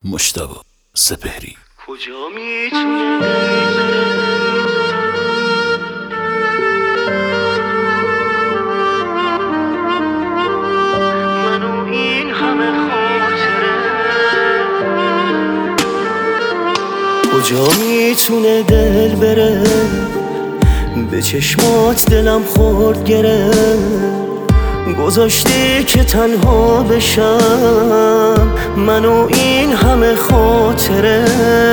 مجتبی سپهری. کجا میتونه منو این همه خاطره، کجا میتونه دل بره به چشمات دلم خورد گرفت، گذاشتی که تنها بشم منو این همه خاطره.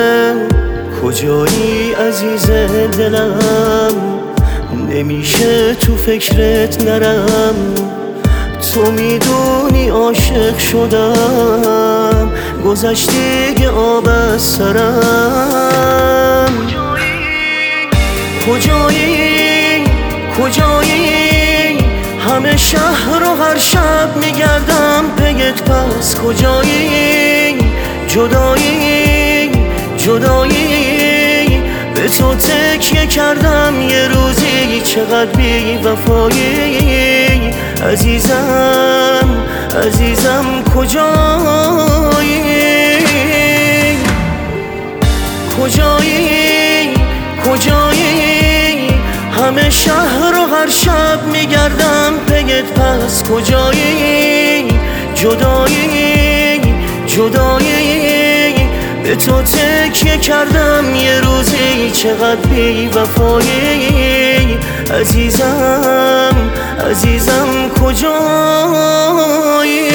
کجایی عزیز دلم نمیشه تو فکرت نرم، تو میدونی عاشق شدم گذشتی که آب از سرم. کجایی کجایی همه شهر و هر شب میگردم پیت، پس کجایی جدایی جدایی به تو تکیه کردم یه روزی، چقدر بی وفایی عزیزم عزیزم کجایی کجایی کجایی همه شهر و هر شب میگردم پیت، پس کجایی جدایی جدایی به تو تکیه کردم یه روزی، چقدر بی وفایی عزیزم عزیزم کجایی.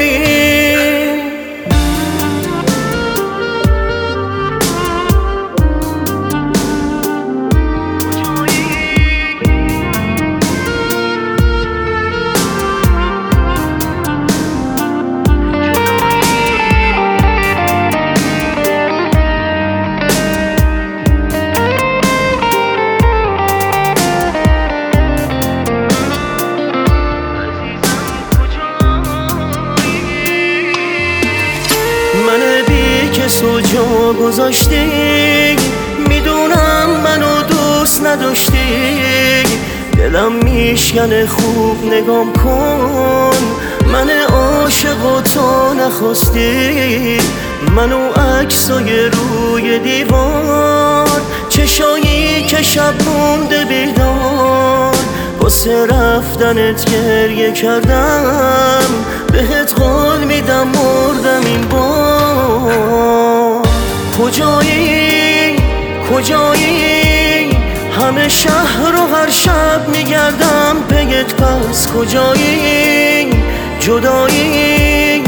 من بی کس و جا گذاشتی، میدونم منو دوست نداشتی، دلم میشکنه خوب نگام کن، من عاشق و تو نخواستی، منو عکسای روی دیوار، چشایی که شب مونده بیدار، واسه رفتنت گریه کردم، بهت قول میدم مردم این بار. کجایی کجایی همه شهر و هر شب میگردم پیت، پس کجایی جدایی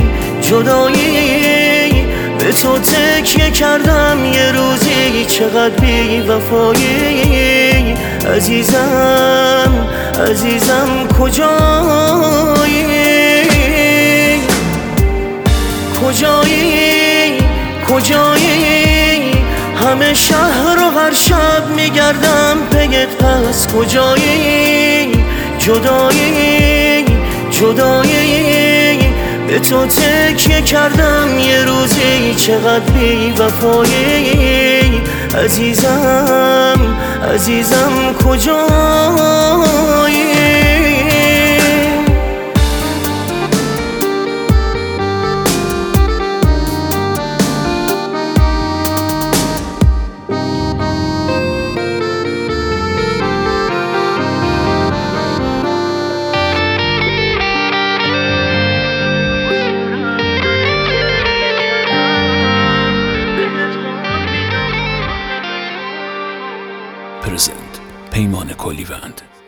جدایی به تو تکیه کردم یه روزی، چقدر بی وفایی عزیزم عزیزم کجایی کجایی کجایی همه شهر و هر شب میگردم پیت، پس کجایی جدایی جدایی به تو تکیه کردم یه روزی، چقدر بی وفایی عزیزم عزیزم کجایی. پرزنت پیمان کلیوند.